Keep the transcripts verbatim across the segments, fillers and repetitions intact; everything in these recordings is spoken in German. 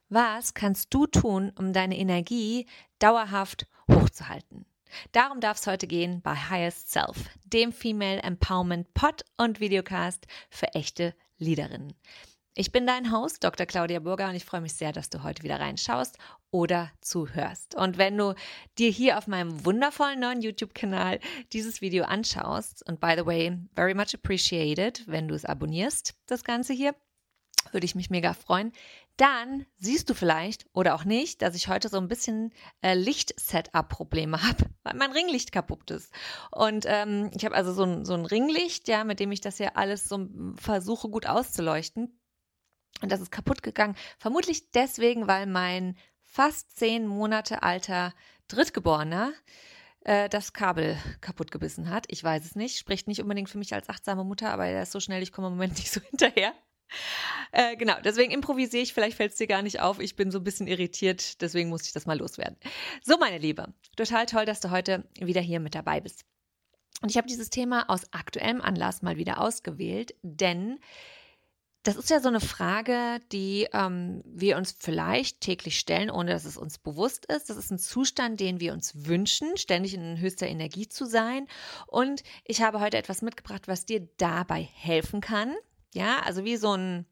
Was kannst du tun, um deine Energie dauerhaft hochzuhalten? Darum darf es heute gehen bei Highest Self, dem Female Empowerment Pod und Videocast für echte Leaderinnen. Ich bin dein Host, Doktor Claudia Burger, und ich freue mich sehr, dass du heute wieder reinschaust oder zuhörst. Und wenn du dir hier auf meinem wundervollen neuen YouTube-Kanal dieses Video anschaust, und by the way, very much appreciated, wenn du es abonnierst, das Ganze hier, würde ich mich mega freuen. Dann siehst du vielleicht oder auch nicht, dass ich heute so ein bisschen äh, Licht-Setup-Probleme habe, weil mein Ringlicht kaputt ist. Und ähm, ich habe also so ein, so ein Ringlicht, ja, mit dem ich das ja alles so versuche gut auszuleuchten. Und das ist kaputt gegangen. Vermutlich deswegen, weil mein fast zehn Monate alter Drittgeborener äh, das Kabel kaputt gebissen hat. Ich weiß es nicht. Spricht nicht unbedingt für mich als achtsame Mutter, aber er ist so schnell, ich komme im Moment nicht so hinterher. Äh, genau, deswegen improvisiere ich, vielleicht fällt es dir gar nicht auf, ich bin so ein bisschen irritiert, deswegen musste ich das mal loswerden. So, meine Liebe, total toll, dass du heute wieder hier mit dabei bist. Und ich habe dieses Thema aus aktuellem Anlass mal wieder ausgewählt, denn das ist ja so eine Frage, die ähm, wir uns vielleicht täglich stellen, ohne dass es uns bewusst ist. Das ist ein Zustand, den wir uns wünschen, ständig in höchster Energie zu sein. Und ich habe heute etwas mitgebracht, was dir dabei helfen kann. Ja, also wie so ein,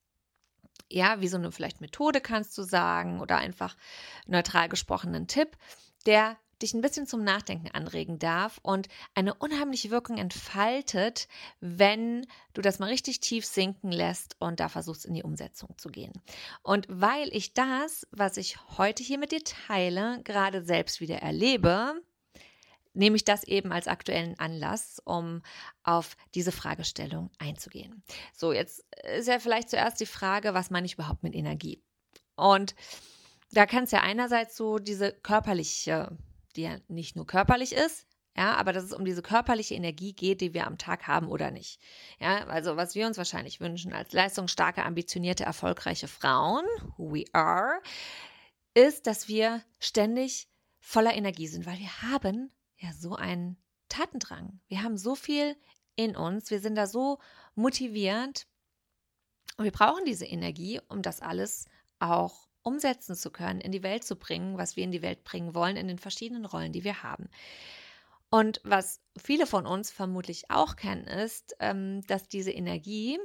ja, wie so eine vielleicht Methode kannst du sagen oder einfach neutral gesprochenen Tipp, der dich ein bisschen zum Nachdenken anregen darf und eine unheimliche Wirkung entfaltet, wenn du das mal richtig tief sinken lässt und da versuchst, in die Umsetzung zu gehen. Und weil ich das, was ich heute hier mit dir teile, gerade selbst wieder erlebe, nehme ich das eben als aktuellen Anlass, um auf diese Fragestellung einzugehen. So, jetzt ist ja vielleicht zuerst die Frage, was meine ich überhaupt mit Energie? Und da kann es ja einerseits so diese körperliche, die ja nicht nur körperlich ist, ja, aber dass es um diese körperliche Energie geht, die wir am Tag haben oder nicht. Ja, also was wir uns wahrscheinlich wünschen als leistungsstarke, ambitionierte, erfolgreiche Frauen, who we are, ist, dass wir ständig voller Energie sind, weil wir haben ja so einen Tatendrang. Wir haben so viel in uns, wir sind da so motiviert und wir brauchen diese Energie, um das alles auch umsetzen zu können, in die Welt zu bringen, was wir in die Welt bringen wollen, in den verschiedenen Rollen, die wir haben. Und was viele von uns vermutlich auch kennen, ist, ähm, dass diese Energie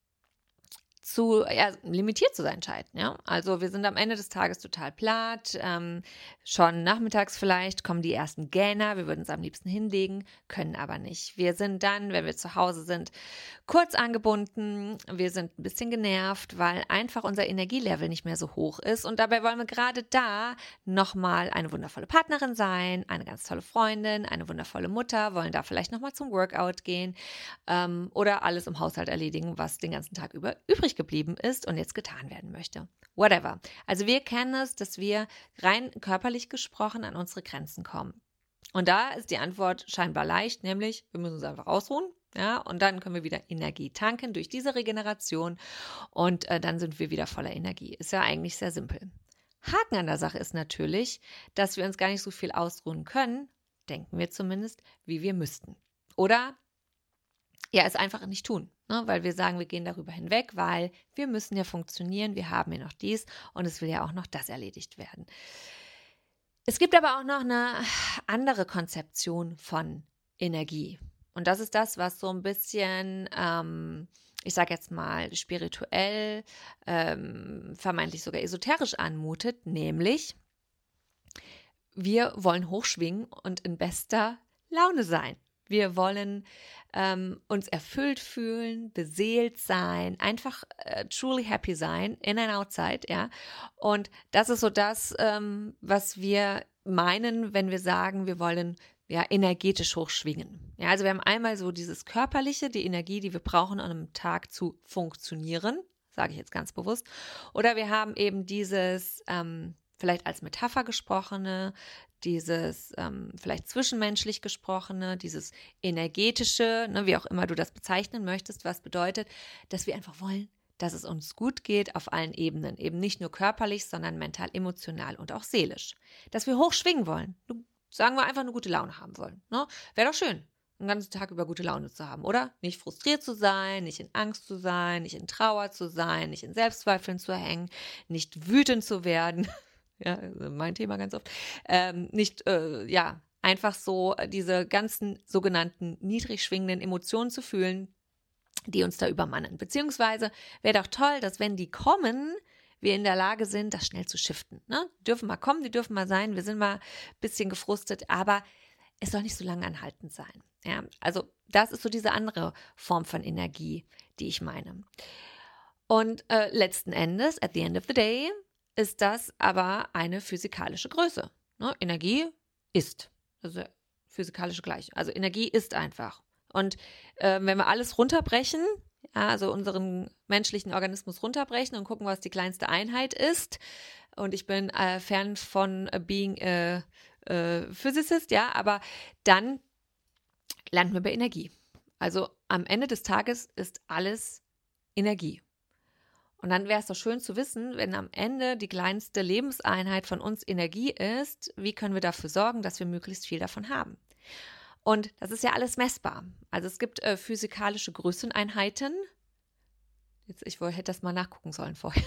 zu ja, limitiert zu sein scheint. Ja? Also wir sind am Ende des Tages total platt, ähm, schon nachmittags vielleicht kommen die ersten Gähner, wir würden es am liebsten hinlegen, können aber nicht. Wir sind dann, wenn wir zu Hause sind, kurz angebunden, wir sind ein bisschen genervt, weil einfach unser Energielevel nicht mehr so hoch ist und dabei wollen wir gerade da nochmal eine wundervolle Partnerin sein, eine ganz tolle Freundin, eine wundervolle Mutter, wollen da vielleicht nochmal zum Workout gehen ähm, oder alles im Haushalt erledigen, was den ganzen Tag über übrig geblieben ist und jetzt getan werden möchte. Whatever. Also wir kennen es, dass wir rein körperlich gesprochen an unsere Grenzen kommen. Und da ist die Antwort scheinbar leicht, nämlich wir müssen uns einfach ausruhen, ja, und dann können wir wieder Energie tanken durch diese Regeneration und äh, dann sind wir wieder voller Energie. Ist ja eigentlich sehr simpel. Haken an der Sache ist natürlich, dass wir uns gar nicht so viel ausruhen können, denken wir zumindest, wie wir müssten. Oder ja, es einfach nicht tun, ne? Weil wir sagen, wir gehen darüber hinweg, weil wir müssen ja funktionieren, wir haben ja noch dies und es will ja auch noch das erledigt werden. Es gibt aber auch noch eine andere Konzeption von Energie und das ist das, was so ein bisschen, ähm, ich sage jetzt mal, spirituell, ähm, vermeintlich sogar esoterisch anmutet, nämlich wir wollen hochschwingen und in bester Laune sein. Wir wollen ähm, uns erfüllt fühlen, beseelt sein, einfach äh, truly happy sein, in and outside, ja. Und das ist so das, ähm, was wir meinen, wenn wir sagen, wir wollen ja energetisch hochschwingen. Ja, also wir haben einmal so dieses Körperliche, die Energie, die wir brauchen, um am Tag zu funktionieren, sage ich jetzt ganz bewusst. Oder wir haben eben dieses ähm, vielleicht als Metapher gesprochene, dieses ähm, vielleicht zwischenmenschlich gesprochene, dieses energetische, ne, wie auch immer du das bezeichnen möchtest, was bedeutet, dass wir einfach wollen, dass es uns gut geht auf allen Ebenen, eben nicht nur körperlich, sondern mental, emotional und auch seelisch. Dass wir hochschwingen wollen, sagen wir einfach eine gute Laune haben wollen. Ne? Wäre doch schön. einen ganzen Tag über gute Laune zu haben, oder? Nicht frustriert zu sein, nicht in Angst zu sein, nicht in Trauer zu sein, nicht in Selbstzweifeln zu hängen, nicht wütend zu werden. Ja, also mein Thema ganz oft. Ähm, nicht, äh, ja, einfach so diese ganzen sogenannten niedrig schwingenden Emotionen zu fühlen, die uns da übermannen. Beziehungsweise wäre doch toll, dass wenn die kommen, wir in der Lage sind, das schnell zu shiften. Ne? Die dürfen mal kommen, die dürfen mal sein, wir sind mal ein bisschen gefrustet, aber es soll nicht so lange anhaltend sein. Ja? Also das ist so diese andere Form von Energie, die ich meine. Und äh, letzten Endes, at the end of the day, ist das aber eine physikalische Größe. Ne? Energie ist, also physikalische Gleichung. Also Energie ist einfach. Und äh, wenn wir alles runterbrechen, ja, also unseren menschlichen Organismus runterbrechen und gucken, was die kleinste Einheit ist, und ich bin äh, fern von äh, being a äh, Physicist, ja, aber dann landen wir bei Energie. Also am Ende des Tages ist alles Energie. Und dann wäre es doch schön zu wissen, wenn am Ende die kleinste Lebenseinheit von uns Energie ist, wie können wir dafür sorgen, dass wir möglichst viel davon haben. Und das ist ja alles messbar. Also es gibt äh, physikalische Größeneinheiten, jetzt ich hätte das mal nachgucken sollen vorher,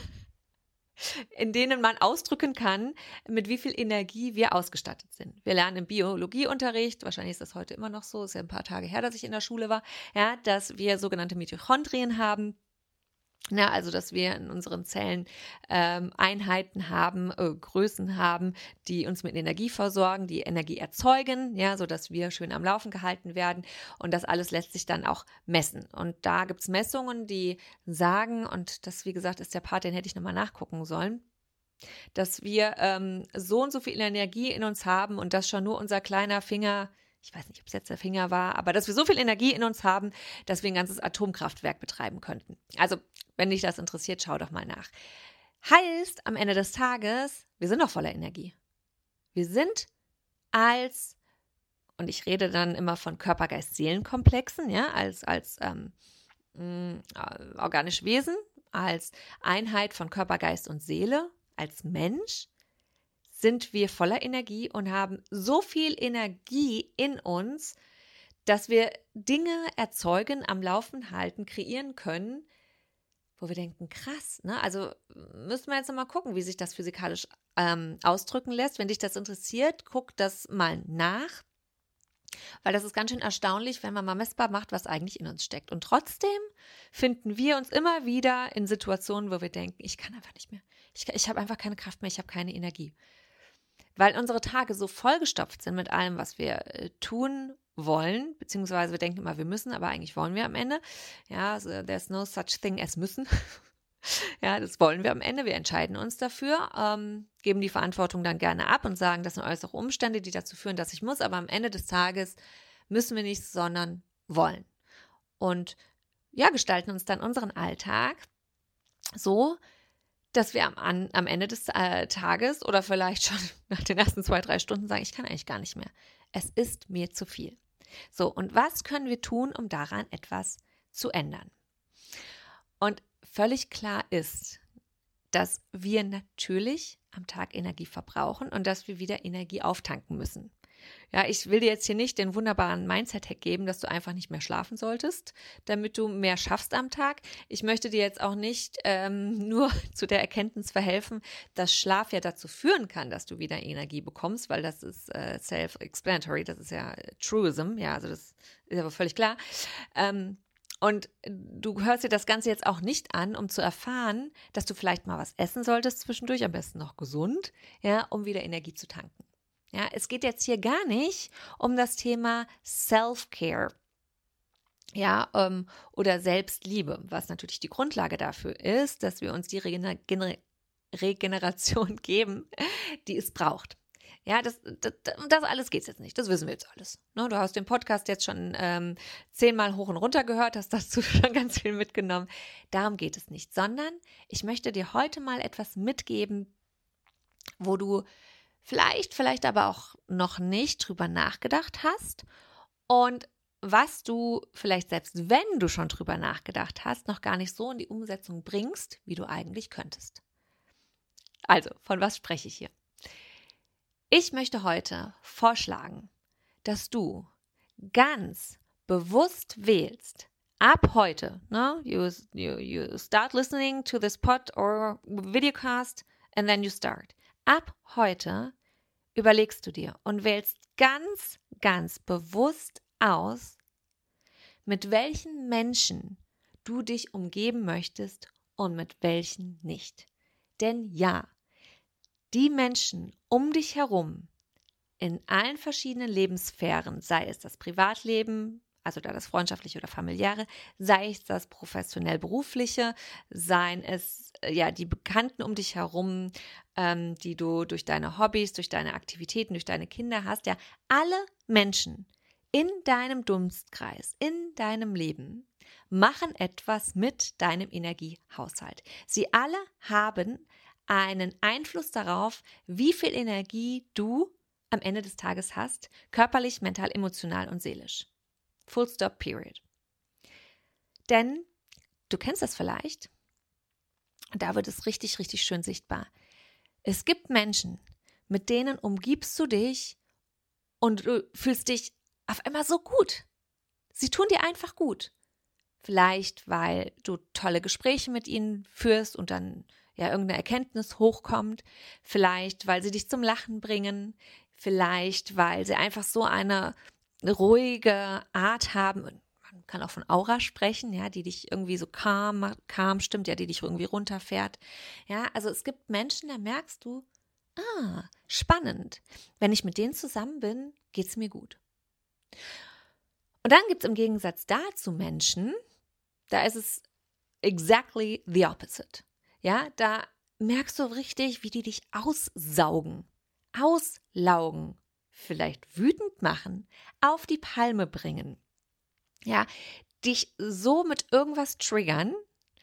in denen man ausdrücken kann, mit wie viel Energie wir ausgestattet sind. Wir lernen im Biologieunterricht, wahrscheinlich ist das heute immer noch so, ist ja ein paar Tage her, dass ich in der Schule war, ja, dass wir sogenannte Mitochondrien haben. Na, also, dass wir in unseren Zellen ähm, Einheiten haben, äh, Größen haben, die uns mit Energie versorgen, die Energie erzeugen, ja, sodass wir schön am Laufen gehalten werden. Und das alles lässt sich dann auch messen. Und da gibt es Messungen, die sagen, und das, wie gesagt, ist der Part, den hätte ich nochmal nachgucken sollen, dass wir ähm, so und so viel Energie in uns haben und dass schon nur unser kleiner Finger, ich weiß nicht, ob es jetzt der Finger war, aber dass wir so viel Energie in uns haben, dass wir ein ganzes Atomkraftwerk betreiben könnten. Also, wenn dich das interessiert, schau doch mal nach. Heißt, am Ende des Tages, wir sind doch voller Energie. Wir sind als, und ich rede dann immer von Körper-Geist-Seelen-Komplexen, ja, als, als ähm, mh, organische Wesen, als Einheit von Körper, Geist und Seele, als Mensch, sind wir voller Energie und haben so viel Energie in uns, dass wir Dinge erzeugen, am Laufen halten, kreieren können, wo wir denken, krass, ne? Also müssen wir jetzt mal gucken, wie sich das physikalisch ähm, ausdrücken lässt. Wenn dich das interessiert, guck das mal nach, weil das ist ganz schön erstaunlich, wenn man mal messbar macht, was eigentlich in uns steckt. Und trotzdem finden wir uns immer wieder in Situationen, wo wir denken, ich kann einfach nicht mehr. Ich, ich habe einfach keine Kraft mehr, ich habe keine Energie. Weil unsere Tage so vollgestopft sind mit allem, was wir äh, tun wollen, beziehungsweise wir denken immer, wir müssen, aber eigentlich wollen wir am Ende. Ja, also there's no such thing as müssen. Ja, das wollen wir am Ende. Wir entscheiden uns dafür, ähm, geben die Verantwortung dann gerne ab und sagen, das sind äußere Umstände, die dazu führen, dass ich muss, aber am Ende des Tages müssen wir nicht, sondern wollen. Und ja, gestalten uns dann unseren Alltag so, dass wir am, an, am Ende des äh, Tages oder vielleicht schon nach den ersten zwei, drei Stunden sagen, ich kann eigentlich gar nicht mehr. Es ist mir zu viel. So, und was können wir tun, um daran etwas zu ändern? Und völlig klar ist, dass wir natürlich am Tag Energie verbrauchen und dass wir wieder Energie auftanken müssen. Ja, ich will dir jetzt hier nicht den wunderbaren Mindset-Hack geben, dass du einfach nicht mehr schlafen solltest, damit du mehr schaffst am Tag. Ich möchte dir jetzt auch nicht ähm, nur zu der Erkenntnis verhelfen, dass Schlaf ja dazu führen kann, dass du wieder Energie bekommst, weil das ist äh, self-explanatory, das ist ja Truism, ja, also das ist aber völlig klar. Ähm, Und du hörst dir das Ganze jetzt auch nicht an, um zu erfahren, dass du vielleicht mal was essen solltest zwischendurch, am besten noch gesund, ja, um wieder Energie zu tanken. Ja, es geht jetzt hier gar nicht um das Thema Self-Care, ja, ähm, oder Selbstliebe, was natürlich die Grundlage dafür ist, dass wir uns die Regener- Regeneration geben, die es braucht. Ja, das, das, das alles geht jetzt nicht. Das wissen wir jetzt alles. Ne, du hast den Podcast jetzt schon ähm, zehnmal hoch und runter gehört, hast dazu schon ganz viel mitgenommen. Darum geht es nicht, sondern ich möchte dir heute mal etwas mitgeben, wo du vielleicht, vielleicht aber auch noch nicht drüber nachgedacht hast und was du vielleicht selbst, wenn du schon drüber nachgedacht hast, noch gar nicht so in die Umsetzung bringst, wie du eigentlich könntest. Also, von was spreche ich hier? Ich möchte heute vorschlagen, dass du ganz bewusst wählst, ab heute, ne, you, you, you start listening to this pod or videocast and then you start. Ab heute überlegst du dir und wählst ganz, ganz bewusst aus, mit welchen Menschen du dich umgeben möchtest und mit welchen nicht. Denn ja, die Menschen um dich herum in allen verschiedenen Lebenssphären, sei es das Privatleben, also da das freundschaftliche oder familiäre, sei es das professionell-berufliche, seien es ja die Bekannten um dich herum, ähm, die du durch deine Hobbys, durch deine Aktivitäten, durch deine Kinder hast, ja, alle Menschen in deinem Dunstkreis, in deinem Leben machen etwas mit deinem Energiehaushalt. Sie alle haben einen Einfluss darauf, wie viel Energie du am Ende des Tages hast, körperlich, mental, emotional und seelisch. Full stop, period. Denn du kennst das vielleicht, da wird es richtig, richtig schön sichtbar. Es gibt Menschen, mit denen umgibst du dich und du fühlst dich auf einmal so gut. Sie tun dir einfach gut. Vielleicht, weil du tolle Gespräche mit ihnen führst und dann ja irgendeine Erkenntnis hochkommt. Vielleicht, weil sie dich zum Lachen bringen. Vielleicht, weil sie einfach so eine ruhige Art haben. Man kann auch von Aura sprechen, ja, die dich irgendwie so calm, calm stimmt, ja, die dich irgendwie runterfährt. Ja, also es gibt Menschen, da merkst du, ah, spannend. Wenn ich mit denen zusammen bin, geht's mir gut. Und dann gibt es im Gegensatz dazu Menschen, da ist es exactly the opposite. Ja, da merkst du richtig, wie die dich aussaugen, auslaugen, vielleicht wütend machen, auf die Palme bringen. Ja, dich so mit irgendwas triggern,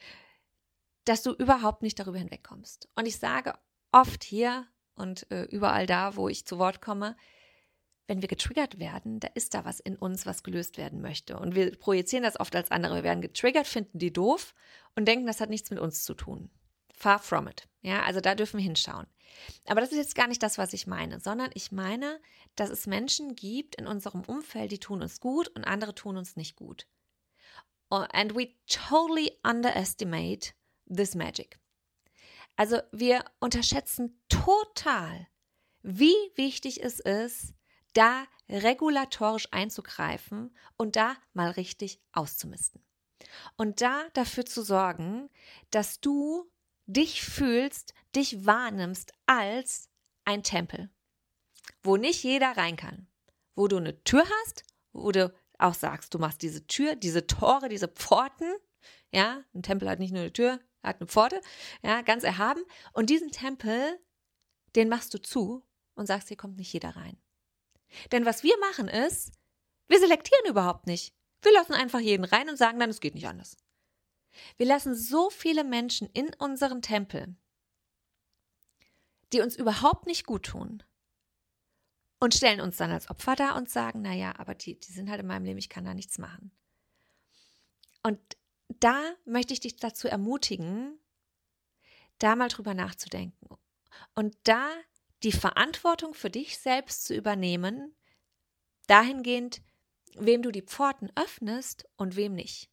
dass du überhaupt nicht darüber hinwegkommst. Und ich sage oft hier und äh, überall da, wo ich zu Wort komme, wenn wir getriggert werden, da ist da was in uns, was gelöst werden möchte. Und wir projizieren das oft als andere. Wir werden getriggert, finden die doof und denken, das hat nichts mit uns zu tun. Far from it. Ja, also da dürfen wir hinschauen. Aber das ist jetzt gar nicht das, was ich meine, sondern ich meine, dass es Menschen gibt in unserem Umfeld, die tun uns gut und andere tun uns nicht gut. And we totally underestimate this magic. Also wir unterschätzen total, wie wichtig es ist, da regulatorisch einzugreifen und da mal richtig auszumisten. Und da dafür zu sorgen, dass du dich fühlst, dich wahrnimmst als ein Tempel, wo nicht jeder rein kann, wo du eine Tür hast, wo du auch sagst, du machst diese Tür, diese Tore, diese Pforten, ja, ein Tempel hat nicht nur eine Tür, hat eine Pforte, ja, ganz erhaben, und diesen Tempel, den machst du zu und sagst, hier kommt nicht jeder rein. Denn was wir machen ist, wir selektieren überhaupt nicht. Wir lassen einfach jeden rein und sagen dann, es geht nicht anders. Wir lassen so viele Menschen in unseren Tempel, die uns überhaupt nicht gut tun und stellen uns dann als Opfer da und sagen, naja, aber die, die sind halt in meinem Leben, ich kann da nichts machen. Und da möchte ich dich dazu ermutigen, da mal drüber nachzudenken und da die Verantwortung für dich selbst zu übernehmen, dahingehend, wem du die Pforten öffnest und wem nicht.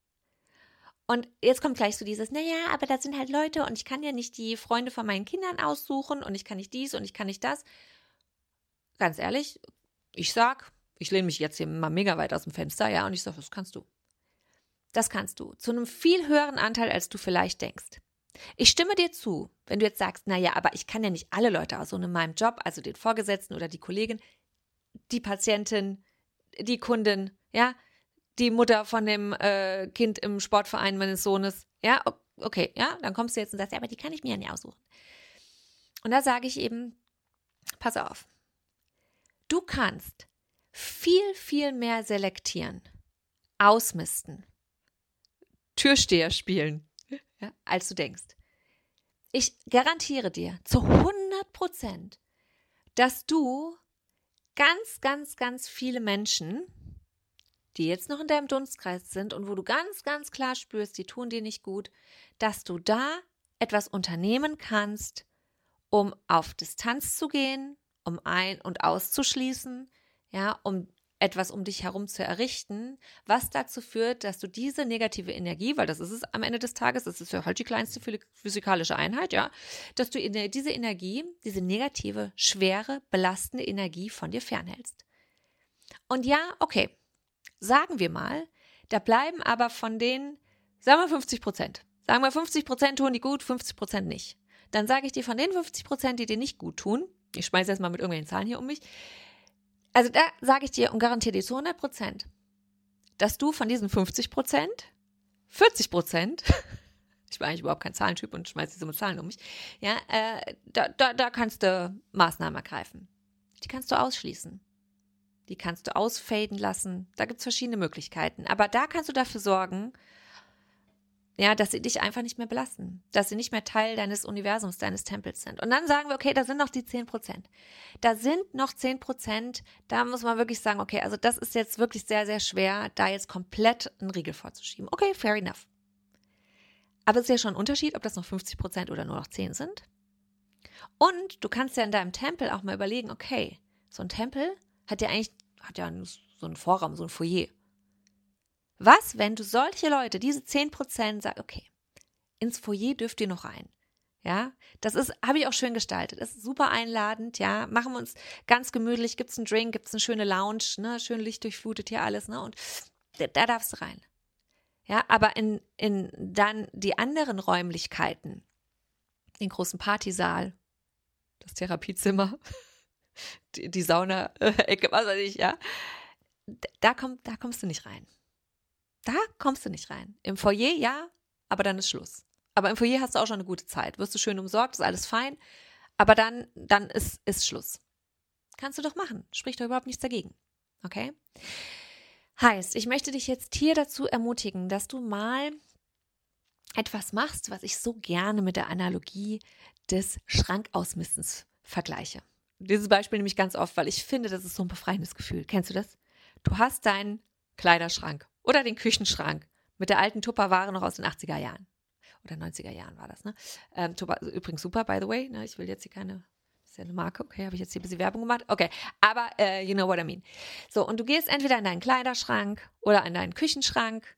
Und jetzt kommt gleich so dieses, naja, aber das sind halt Leute und ich kann ja nicht die Freunde von meinen Kindern aussuchen und ich kann nicht dies und ich kann nicht das. Ganz ehrlich, ich sag, ich lehne mich jetzt hier mal mega weit aus dem Fenster, ja, und ich sage, das kannst du. Das kannst du, zu einem viel höheren Anteil, als du vielleicht denkst. Ich stimme dir zu, wenn du jetzt sagst, naja, aber ich kann ja nicht alle Leute aussuchen in meinem Job, also den Vorgesetzten oder die Kollegin, die Patientin, die Kundin, ja, die Mutter von dem äh, Kind im Sportverein meines Sohnes, ja, okay, ja, dann kommst du jetzt und sagst, ja, aber die kann ich mir ja nicht aussuchen. Und da sage ich eben, pass auf, du kannst viel, viel mehr selektieren, ausmisten, Türsteher spielen, ja, als du denkst. Ich garantiere dir zu hundert Prozent, dass du ganz, ganz, ganz viele Menschen, die jetzt noch in deinem Dunstkreis sind und wo du ganz, ganz klar spürst, die tun dir nicht gut, dass du da etwas unternehmen kannst, um auf Distanz zu gehen, um ein- und auszuschließen, ja, um etwas um dich herum zu errichten, was dazu führt, dass du diese negative Energie, weil das ist es am Ende des Tages, das ist ja halt die kleinste physikalische Einheit, ja, dass du diese Energie, diese negative, schwere, belastende Energie von dir fernhältst. Und ja, okay, sagen wir mal, da bleiben aber von den, sagen wir fünfzig Prozent. Sagen wir fünfzig Prozent tun die gut, fünfzig Prozent nicht. Dann sage ich dir, von den fünfzig Prozent, die dir nicht gut tun, ich schmeiße jetzt mal mit irgendwelchen Zahlen hier um mich, also da sage ich dir und garantiere dir zu hundert Prozent, dass du von diesen fünfzig Prozent, vierzig Prozent, ich bin eigentlich überhaupt kein Zahlentyp und schmeiße diese mit Zahlen um mich, ja, äh, da, da, da kannst du Maßnahmen ergreifen. Die kannst du ausschließen. Die kannst du ausfaden lassen. Da gibt es verschiedene Möglichkeiten. Aber da kannst du dafür sorgen, ja, dass sie dich einfach nicht mehr belasten, dass sie nicht mehr Teil deines Universums, deines Tempels sind. Und dann sagen wir, okay, da sind noch die zehn Prozent. Da sind noch zehn Prozent, da muss man wirklich sagen, okay, also das ist jetzt wirklich sehr, sehr schwer, da jetzt komplett einen Riegel vorzuschieben. Okay, fair enough. Aber es ist ja schon ein Unterschied, ob das noch fünfzig Prozent oder nur noch zehn sind. Und du kannst ja in deinem Tempel auch mal überlegen, okay, so ein Tempel hat ja eigentlich, hat ja so einen Vorraum, so ein Foyer. Was, wenn du solche Leute, diese zehn Prozent, sagst, okay, ins Foyer dürft ihr noch rein. Ja, das ist, habe ich auch schön gestaltet. Das ist super einladend, ja. Machen wir uns ganz gemütlich, gibt's einen Drink, gibt's eine schöne Lounge, ne, schön lichtdurchflutet hier alles, ne, und da, da darfst du rein. Ja, aber in, in dann die anderen Räumlichkeiten, den großen Partysaal, das Therapiezimmer, die, die Sauna-Ecke, was weiß ich, ja, da, komm, da kommst du nicht rein. Da kommst du nicht rein. Im Foyer, ja, aber dann ist Schluss. Aber im Foyer hast du auch schon eine gute Zeit. Wirst du schön umsorgt, ist alles fein. Aber dann, dann ist, ist Schluss. Kannst du doch machen. Spricht doch überhaupt nichts dagegen. Okay? Heißt, ich möchte dich jetzt hier dazu ermutigen, dass du mal etwas machst, was ich so gerne mit der Analogie des Schrankausmistens vergleiche. Dieses Beispiel nehme ich ganz oft, weil ich finde, das ist so ein befreiendes Gefühl. Kennst du das? Du hast deinen Kleiderschrank oder den Küchenschrank mit der alten Tupperware noch aus den achtziger Jahren. Oder neunziger Jahren war das, ne? Ähm, Tupper, übrigens super, by the way. Ne? Ich will jetzt hier keine, das ist ja eine Marke, okay, habe ich jetzt hier ein bisschen Werbung gemacht? Okay, aber uh, you know what I mean. So, und du gehst entweder in deinen Kleiderschrank oder in deinen Küchenschrank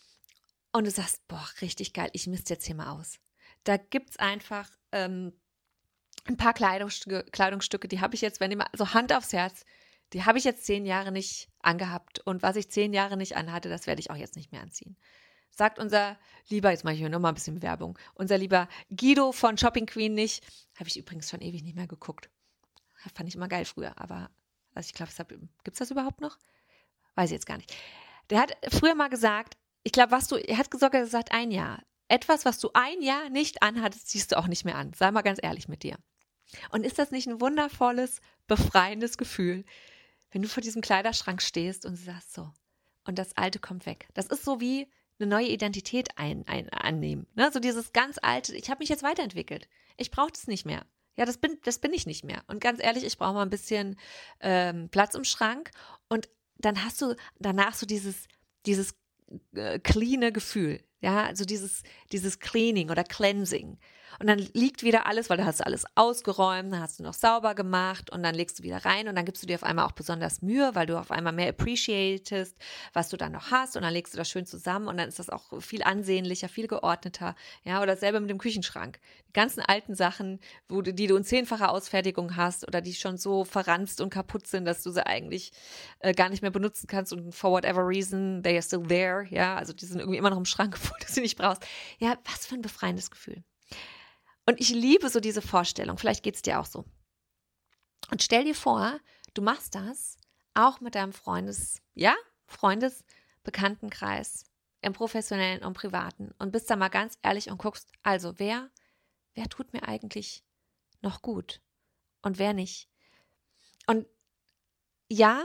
und du sagst, boah, richtig geil, ich misste jetzt hier mal aus. Da gibt es einfach ähm, ein paar Kleidungsstücke, Kleidungsstücke, die habe ich jetzt, wenn ich mal, so Hand aufs Herz, die habe ich jetzt zehn Jahre nicht angehabt. Und was ich zehn Jahre nicht anhatte, das werde ich auch jetzt nicht mehr anziehen. Sagt unser lieber, jetzt mache ich hier nochmal ein bisschen Werbung, unser lieber Guido von Shopping Queen nicht. Habe ich übrigens schon ewig nicht mehr geguckt. Fand ich immer geil früher. Aber also ich glaube, gibt es das überhaupt noch? Weiß ich jetzt gar nicht. Der hat früher mal gesagt, ich glaube, was du, er hat sogar gesagt, ein Jahr. Etwas, was du ein Jahr nicht anhattest, ziehst du auch nicht mehr an. Sei mal ganz ehrlich mit dir. Und ist das nicht ein wundervolles, befreiendes Gefühl, wenn du vor diesem Kleiderschrank stehst und sagst so, und das Alte kommt weg. Das ist so wie eine neue Identität ein, ein, annehmen. Ne? So dieses ganz Alte, ich habe mich jetzt weiterentwickelt. Ich brauche das nicht mehr. Ja, das bin, das bin ich nicht mehr. Und ganz ehrlich, ich brauche mal ein bisschen ähm, Platz im Schrank. Und dann hast du danach so dieses, dieses äh, cleane Gefühl. Ja, also dieses, dieses Cleaning oder Cleansing. Und dann liegt wieder alles, weil du hast alles ausgeräumt, dann hast du noch sauber gemacht und dann legst du wieder rein und dann gibst du dir auf einmal auch besonders Mühe, weil du auf einmal mehr appreciatest, was du dann noch hast und dann legst du das schön zusammen und dann ist das auch viel ansehnlicher, viel geordneter. Ja, oder selber mit dem Küchenschrank. Die ganzen alten Sachen, wo du, die du in zehnfacher Ausfertigung hast oder die schon so verranzt und kaputt sind, dass du sie eigentlich äh, gar nicht mehr benutzen kannst und for whatever reason, they are still there. Ja, also die sind irgendwie immer noch im Schrank, wo du sie nicht brauchst. Ja, was für ein befreiendes Gefühl. Und ich liebe so diese Vorstellung, vielleicht geht es dir auch so. Und stell dir vor, du machst das auch mit deinem Freundes, ja, Freundes, Bekanntenkreis, im professionellen und privaten und bist da mal ganz ehrlich und guckst, also wer, wer tut mir eigentlich noch gut und wer nicht. Und ja,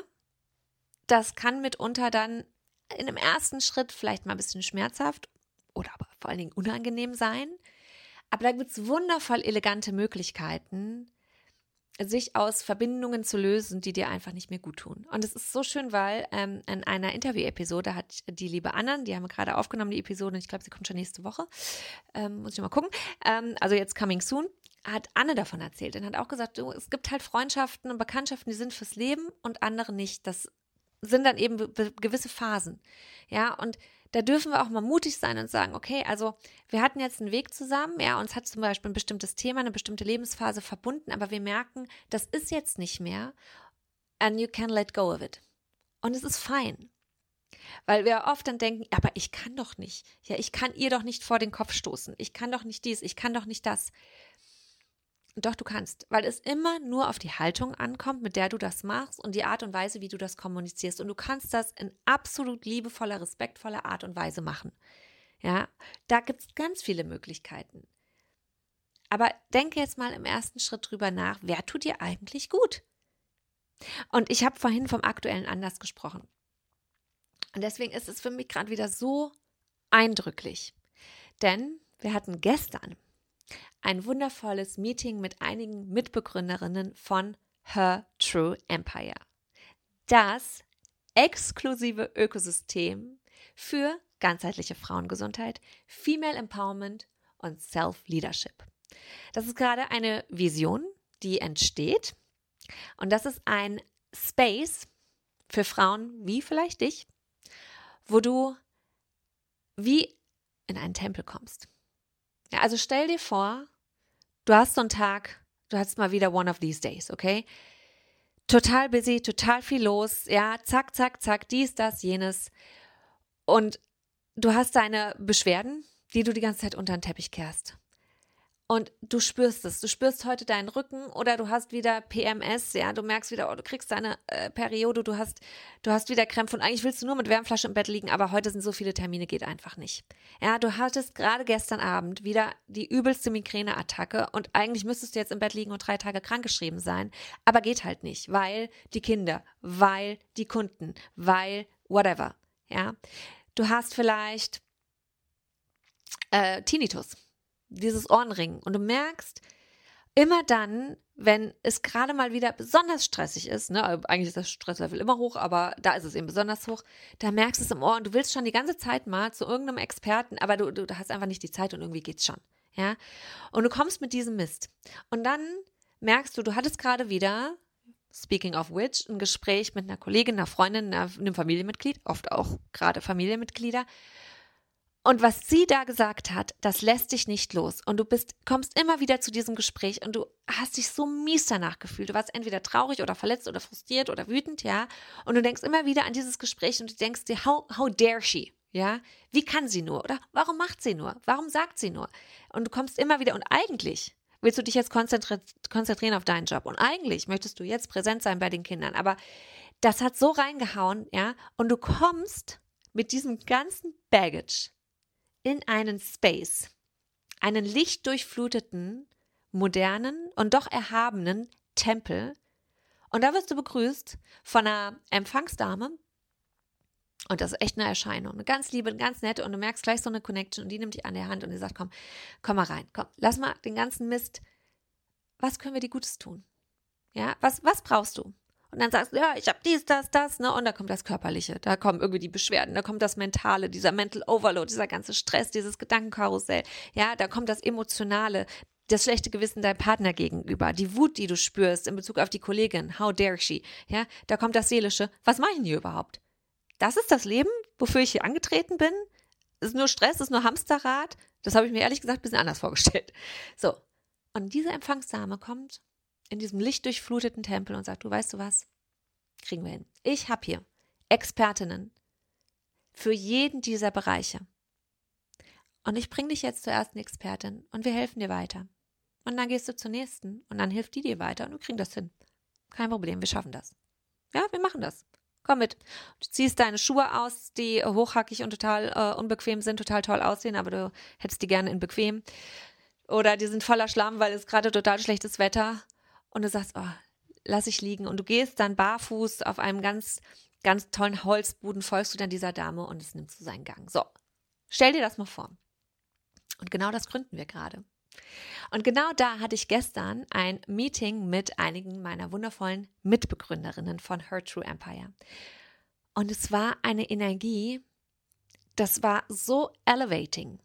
das kann mitunter dann in einem ersten Schritt vielleicht mal ein bisschen schmerzhaft oder aber vor allen Dingen unangenehm sein. Aber da gibt es wundervoll elegante Möglichkeiten, sich aus Verbindungen zu lösen, die dir einfach nicht mehr gut tun. Und es ist so schön, weil ähm, in einer Interview-Episode hat die liebe Anna, die haben wir gerade aufgenommen, die Episode, und ich glaube, sie kommt schon nächste Woche, ähm, muss ich mal gucken, ähm, also jetzt coming soon, hat Anne davon erzählt und hat auch gesagt, du, es gibt halt Freundschaften und Bekanntschaften, die sind fürs Leben und andere nicht. Das sind dann eben be- gewisse Phasen. Ja, und da dürfen wir auch mal mutig sein und sagen, okay, also wir hatten jetzt einen Weg zusammen, ja, uns hat zum Beispiel ein bestimmtes Thema, eine bestimmte Lebensphase verbunden, aber wir merken, das ist jetzt nicht mehr and you can let go of it. Und es ist fein. Weil wir oft dann denken, aber ich kann doch nicht. Ja, ich kann ihr doch nicht vor den Kopf stoßen. Ich kann doch nicht dies, ich kann doch nicht das. Doch, du kannst, weil es immer nur auf die Haltung ankommt, mit der du das machst und die Art und Weise, wie du das kommunizierst. Und du kannst das in absolut liebevoller, respektvoller Art und Weise machen. Ja, da gibt es ganz viele Möglichkeiten. Aber denke jetzt mal im ersten Schritt drüber nach, wer tut dir eigentlich gut? Und ich habe vorhin vom aktuellen Anlass gesprochen. Und deswegen ist es für mich gerade wieder so eindrücklich. Denn wir hatten gestern ein wundervolles Meeting mit einigen Mitbegründerinnen von Her True Empire. Das exklusive Ökosystem für ganzheitliche Frauengesundheit, Female Empowerment und Self-Leadership. Das ist gerade eine Vision, die entsteht. Und das ist ein Space für Frauen wie vielleicht dich, wo du wie in einen Tempel kommst. Ja, also stell dir vor, du hast so einen Tag, du hast mal wieder one of these days, okay? Total busy, total viel los, ja, zack, zack, zack, dies, das, jenes. Und du hast deine Beschwerden, die du die ganze Zeit unter den Teppich kehrst. Und du spürst es. Du spürst heute deinen Rücken oder du hast wieder P M S, ja, du merkst wieder, oh, du kriegst deine äh, Periode, du hast, du hast wieder Krämpfe und eigentlich willst du nur mit Wärmflasche im Bett liegen, aber heute sind so viele Termine, geht einfach nicht. Ja, du hattest gerade gestern Abend wieder die übelste Migräneattacke und eigentlich müsstest du jetzt im Bett liegen und drei Tage krankgeschrieben sein, aber geht halt nicht, weil die Kinder, weil die Kunden, weil whatever, ja. Du hast vielleicht äh, Tinnitus. Dieses Ohrenringen. Und du merkst, immer dann, wenn es gerade mal wieder besonders stressig ist, ne, eigentlich ist das Stresslevel immer hoch, aber da ist es eben besonders hoch, da merkst du es im Ohr und du willst schon die ganze Zeit mal zu irgendeinem Experten, aber du, du hast einfach nicht die Zeit und irgendwie geht's schon, ja. Und du kommst mit diesem Mist. Und dann merkst du, du hattest gerade wieder, speaking of which, ein Gespräch mit einer Kollegin, einer Freundin, einem Familienmitglied, oft auch gerade Familienmitglieder. Und was sie da gesagt hat, das lässt dich nicht los. Und du bist, kommst immer wieder zu diesem Gespräch und du hast dich so mies danach gefühlt. Du warst entweder traurig oder verletzt oder frustriert oder wütend, ja. Und du denkst immer wieder an dieses Gespräch und du denkst dir, how, how dare she, ja? Wie kann sie nur? Oder warum macht sie nur? Warum sagt sie nur? Und du kommst immer wieder und eigentlich willst du dich jetzt konzentri- konzentrieren auf deinen Job. Und eigentlich möchtest du jetzt präsent sein bei den Kindern. Aber das hat so reingehauen, ja. Und du kommst mit diesem ganzen Baggage in einen Space, einen lichtdurchfluteten, modernen und doch erhabenen Tempel. Und da wirst du begrüßt von einer Empfangsdame. Und das ist echt eine Erscheinung. Eine ganz liebe, eine ganz nette. Und du merkst gleich so eine Connection. Und die nimmt dich an der Hand und die sagt, komm, komm mal rein. Komm, lass mal den ganzen Mist. Was können wir dir Gutes tun? Ja, was, was brauchst du? Und dann sagst du, ja, ich habe dies, das, das, ne? Und da kommt das Körperliche, da kommen irgendwie die Beschwerden, da kommt das Mentale, dieser Mental Overload, dieser ganze Stress, dieses Gedankenkarussell. Ja, da kommt das Emotionale, das schlechte Gewissen deinem Partner gegenüber, die Wut, die du spürst in Bezug auf die Kollegin, how dare she? Ja, da kommt das Seelische, was mache ich denn hier überhaupt? Das ist das Leben, wofür ich hier angetreten bin? Das ist nur Stress, das ist nur Hamsterrad. Das habe ich mir ehrlich gesagt ein bisschen anders vorgestellt. So, und diese Empfangsdame kommt in diesem lichtdurchfluteten Tempel und sagt, du weißt du was, kriegen wir hin. Ich habe hier Expertinnen für jeden dieser Bereiche. Und ich bringe dich jetzt zur ersten Expertin und wir helfen dir weiter. Und dann gehst du zur nächsten und dann hilft die dir weiter und wir kriegen das hin. Kein Problem, wir schaffen das. Ja, wir machen das. Komm mit. Du ziehst deine Schuhe aus, die hochhackig und total äh, unbequem sind, total toll aussehen, aber du hättest die gerne in bequem. Oder die sind voller Schlamm, weil es gerade total schlechtes Wetter. Und du sagst, oh, lass ich liegen. Und du gehst dann barfuß auf einem ganz, ganz tollen Holzboden, folgst du dann dieser Dame und es nimmt so seinen Gang. So, stell dir das mal vor. Und genau das gründen wir gerade. Und genau da hatte ich gestern ein Meeting mit einigen meiner wundervollen Mitbegründerinnen von Her True Empire. Und es war eine Energie, das war so elevating.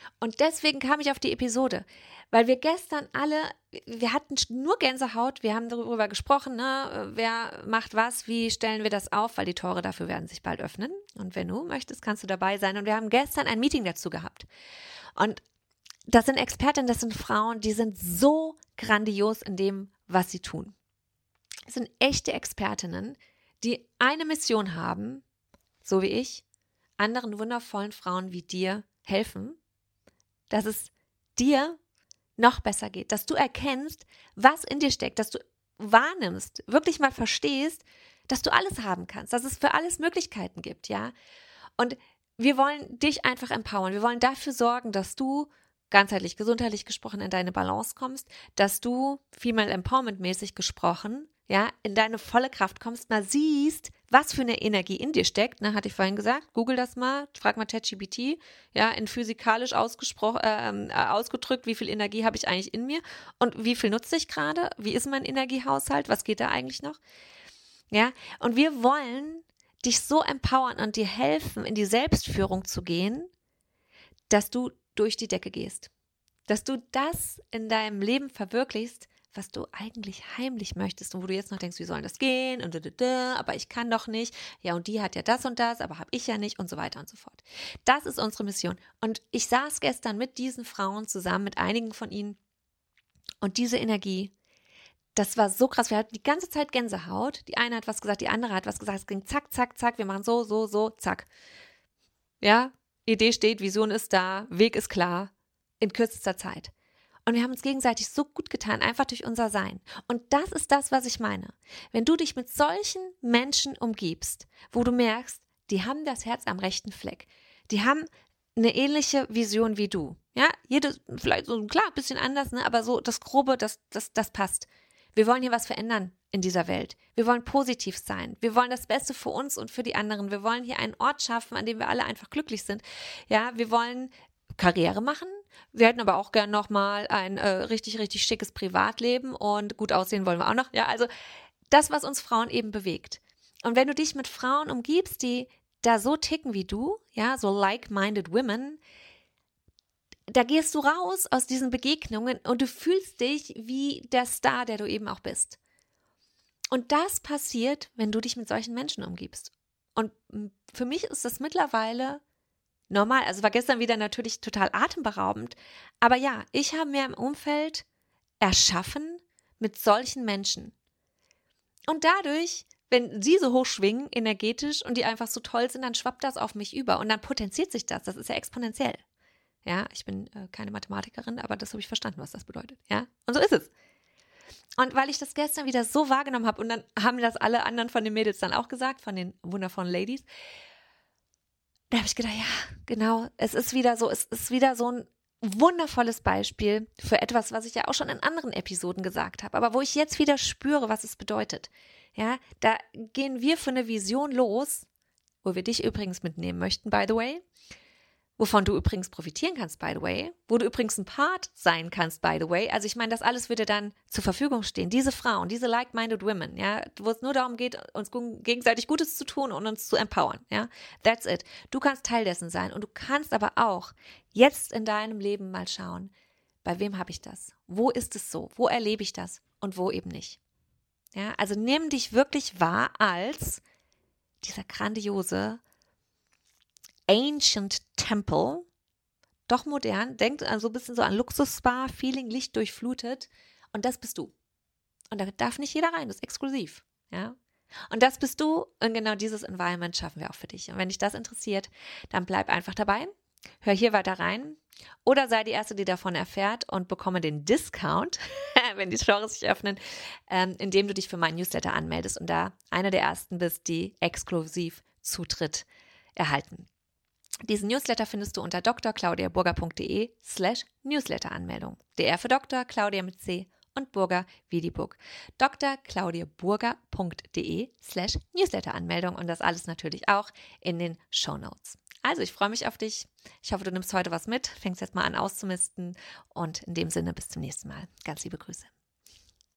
Und deswegen kam ich auf die Episode, weil wir gestern alle, wir hatten nur Gänsehaut, wir haben darüber gesprochen, ne, wer macht was, wie stellen wir das auf, weil die Tore dafür werden sich bald öffnen. Und wenn du möchtest, kannst du dabei sein. Und wir haben gestern ein Meeting dazu gehabt. Und das sind Expertinnen, das sind Frauen, die sind so grandios in dem, was sie tun. Das sind echte Expertinnen, die eine Mission haben, so wie ich, anderen wundervollen Frauen wie dir helfen, dass es dir noch besser geht, dass du erkennst, was in dir steckt, dass du wahrnimmst, wirklich mal verstehst, dass du alles haben kannst, dass es für alles Möglichkeiten gibt, ja. Und wir wollen dich einfach empowern. Wir wollen dafür sorgen, dass du ganzheitlich, gesundheitlich gesprochen in deine Balance kommst, dass du Female Empowerment mäßig gesprochen, ja, in deine volle Kraft kommst, mal siehst, was für eine Energie in dir steckt, ne, hatte ich vorhin gesagt, google das mal, frag mal ChatGPT, ja, in physikalisch ausgesprochen, äh, ausgedrückt, wie viel Energie habe ich eigentlich in mir und wie viel nutze ich gerade, wie ist mein Energiehaushalt, was geht da eigentlich noch, ja, und wir wollen dich so empowern und dir helfen, in die Selbstführung zu gehen, dass du durch die Decke gehst, dass du das in deinem Leben verwirklichst, was du eigentlich heimlich möchtest und wo du jetzt noch denkst, wie soll das gehen und aber ich kann doch nicht, ja und die hat ja das und das, aber habe ich ja nicht und so weiter und so fort. Das ist unsere Mission und ich saß gestern mit diesen Frauen zusammen, mit einigen von ihnen und diese Energie, das war so krass, wir hatten die ganze Zeit Gänsehaut, die eine hat was gesagt, die andere hat was gesagt, es ging zack, zack, zack, wir machen so, so, so, zack. Ja, Idee steht, Vision ist da, Weg ist klar, in kürzester Zeit. Und wir haben uns gegenseitig so gut getan, einfach durch unser Sein. Und das ist das, was ich meine. Wenn du dich mit solchen Menschen umgibst, wo du merkst, die haben das Herz am rechten Fleck, die haben eine ähnliche Vision wie du. Ja, jede, vielleicht so, klar, ein bisschen anders, ne, aber so das Grobe, das, das, das passt. Wir wollen hier was verändern in dieser Welt. Wir wollen positiv sein. Wir wollen das Beste für uns und für die anderen. Wir wollen hier einen Ort schaffen, an dem wir alle einfach glücklich sind. Ja, wir wollen Karriere machen. Wir hätten aber auch gern nochmal ein äh, richtig, richtig schickes Privatleben und gut aussehen wollen wir auch noch. Ja, also das, was uns Frauen eben bewegt. Und wenn du dich mit Frauen umgibst, die da so ticken wie du, ja, so like-minded women, da gehst du raus aus diesen Begegnungen und du fühlst dich wie der Star, der du eben auch bist. Und das passiert, wenn du dich mit solchen Menschen umgibst. Und für mich ist das mittlerweile normal. Also war gestern wieder natürlich total atemberaubend. Aber ja, ich habe mir im Umfeld erschaffen mit solchen Menschen. Und dadurch, wenn sie so hoch schwingen, energetisch und die einfach so toll sind, dann schwappt das auf mich über und dann potenziert sich das. Das ist ja exponentiell. Ja, ich bin äh, keine Mathematikerin, aber das habe ich verstanden, was das bedeutet. Ja, und so ist es. Und weil ich das gestern wieder so wahrgenommen habe und dann haben das alle anderen von den Mädels dann auch gesagt, von den wundervollen Ladies, da habe ich gedacht, ja, genau, es ist wieder so, es ist wieder so ein wundervolles Beispiel für etwas, was ich ja auch schon in anderen Episoden gesagt habe, aber wo ich jetzt wieder spüre, was es bedeutet. Ja, da gehen wir für eine Vision los, wo wir dich übrigens mitnehmen möchten, by the way, wovon du übrigens profitieren kannst, by the way, wo du übrigens ein Part sein kannst, by the way. Also ich meine, das alles würde dann zur Verfügung stehen. Diese Frauen, diese like-minded women, ja, wo es nur darum geht, uns gegenseitig Gutes zu tun und uns zu empowern, ja. That's it. Du kannst Teil dessen sein und du kannst aber auch jetzt in deinem Leben mal schauen, bei wem habe ich das? Wo ist es so? Wo erlebe ich das? Und wo eben nicht? Ja, also nimm dich wirklich wahr als dieser grandiose Ancient Temple, doch modern, denkt also ein bisschen so an Luxus-Spa-Feeling, Licht durchflutet und das bist du. Und da darf nicht jeder rein, das ist exklusiv, ja. Und das bist du und genau dieses Environment schaffen wir auch für dich. Und wenn dich das interessiert, dann bleib einfach dabei, hör hier weiter rein oder sei die Erste, die davon erfährt und bekomme den Discount, wenn die Genres sich öffnen, ähm, indem du dich für meinen Newsletter anmeldest und da einer der Ersten bist, die exklusiv Zutritt erhalten. Diesen Newsletter findest du unter drclaudiaburger.de slash Newsletter-Anmeldung. D R für Doktor, Claudia mit C und Burger wie die Burg. drclaudiaburger.de slash Newsletter-Anmeldung und das alles natürlich auch in den Shownotes. Also ich freue mich auf dich. Ich hoffe, du nimmst heute was mit, fängst jetzt mal an auszumisten und in dem Sinne bis zum nächsten Mal. Ganz liebe Grüße.